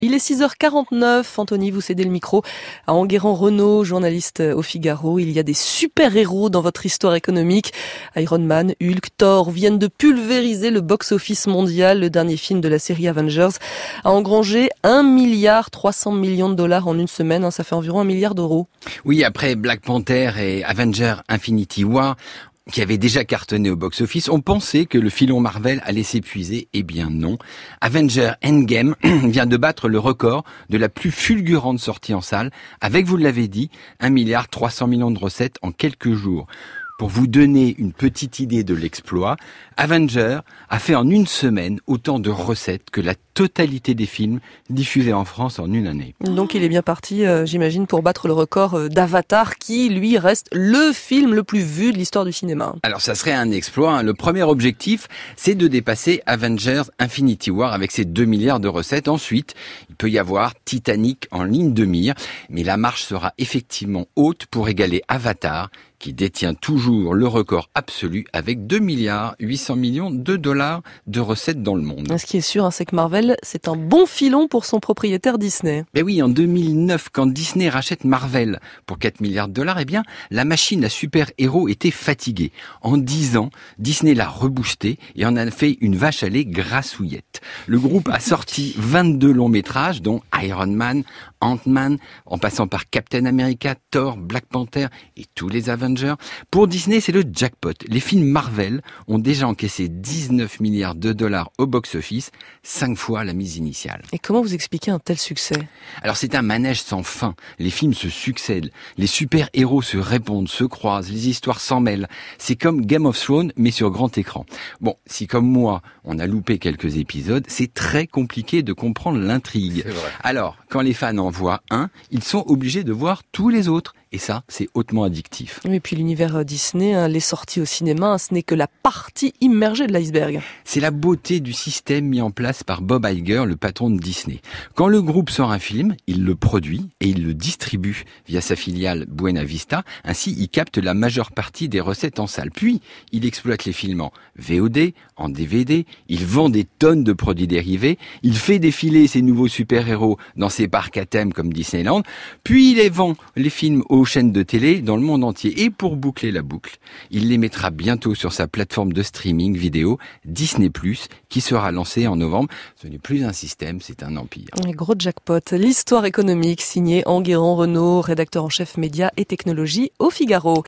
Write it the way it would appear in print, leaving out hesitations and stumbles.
Il est 6h49, Anthony, vous cédez le micro à Enguerrand Renaud, journaliste au Figaro. Il y a des super-héros dans votre histoire économique. Iron Man, Hulk, Thor viennent de pulvériser le box-office mondial. Le dernier film de la série Avengers a engrangé 1,3 milliard de dollars en une semaine. Ça fait environ 1 milliard d'euros. Oui, après Black Panther et Avengers Infinity War, qui avait déjà cartonné au box-office, on pensait que le filon Marvel allait s'épuiser. Eh bien non. Avengers Endgame vient de battre le record de la plus fulgurante sortie en salle, avec, vous l'avez dit, 1,3 milliard de recettes en quelques jours. Pour vous donner une petite idée de l'exploit, Avengers a fait en une semaine autant de recettes que la totalité des films diffusés en France en une année. Donc il est bien parti, j'imagine, pour battre le record d'Avatar, qui, lui, reste le film le plus vu de l'histoire du cinéma. Alors ça serait un exploit. Le premier objectif, c'est de dépasser Avengers Infinity War avec ses 2 milliards de recettes. Ensuite, il peut y avoir Titanic en ligne de mire, mais la marche sera effectivement haute pour égaler Avatar, qui détient toujours le record absolu avec 2,8 milliards de dollars de recettes dans le monde. Ce qui est sûr, c'est que Marvel, c'est un bon filon pour son propriétaire Disney. Ben oui, en 2009, quand Disney rachète Marvel pour 4 milliards de dollars, eh bien, la machine à super-héros était fatiguée. En 10 ans, Disney l'a reboosté et en a fait une vache à lait grassouillette. Le groupe a sorti 22 longs métrages, dont Iron Man, Ant-Man, en passant par Captain America, Thor, Black Panther et tous les Avengers. Pour Disney, c'est le jackpot. Les films Marvel ont déjà encaissé 19 milliards de dollars au box-office, 5 fois la mise initiale. Et comment vous expliquez un tel succès ? Alors c'est un manège sans fin. Les films se succèdent, les super-héros se répondent, se croisent, les histoires s'en mêlent. C'est comme Game of Thrones, mais sur grand écran. Bon, si comme moi, on a loupé quelques épisodes, c'est très compliqué de comprendre l'intrigue. Alors, quand les fans en voient un, ils sont obligés de voir tous les autres. Et ça, c'est hautement addictif. Et puis l'univers Disney, les sorties au cinéma, ce n'est que la partie immergée de l'iceberg. C'est la beauté du système mis en place par Bob Iger, le patron de Disney. Quand le groupe sort un film, il le produit et il le distribue via sa filiale Buena Vista. Ainsi, il capte la majeure partie des recettes en salle. Puis, il exploite les films en VOD, en DVD. Il vend des tonnes de produits dérivés. Il fait défiler ses nouveaux super-héros dans ses parcs à thème comme Disneyland. Puis, il les vend, les films aux chaînes de télé dans le monde entier. Et pour boucler la boucle, il les mettra bientôt sur sa plateforme de streaming vidéo Disney+, qui sera lancée en novembre. Ce n'est plus un système, c'est un empire. Gros jackpot. L'histoire économique signée Enguerrand Renaud, rédacteur en chef médias et technologies au Figaro.